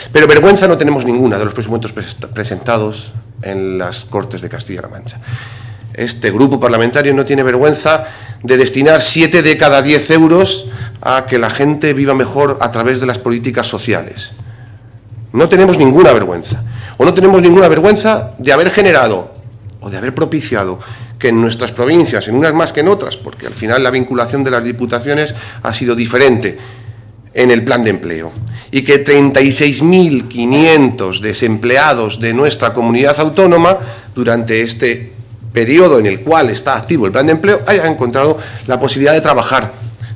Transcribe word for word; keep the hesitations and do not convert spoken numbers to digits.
Pero vergüenza no tenemos ninguna de los presupuestos presentados en las Cortes de Castilla-La Mancha. Este grupo parlamentario no tiene vergüenza de destinar siete de cada diez euros a que la gente viva mejor a través de las políticas sociales. No tenemos ninguna vergüenza. O no tenemos ninguna vergüenza de haber generado o de haber propiciado que en nuestras provincias, en unas más que en otras, porque al final la vinculación de las diputaciones ha sido diferente en el plan de empleo, y que treinta y seis mil quinientos desempleados de nuestra comunidad autónoma durante este periodo en el cual está activo el plan de empleo hayan encontrado la posibilidad de trabajar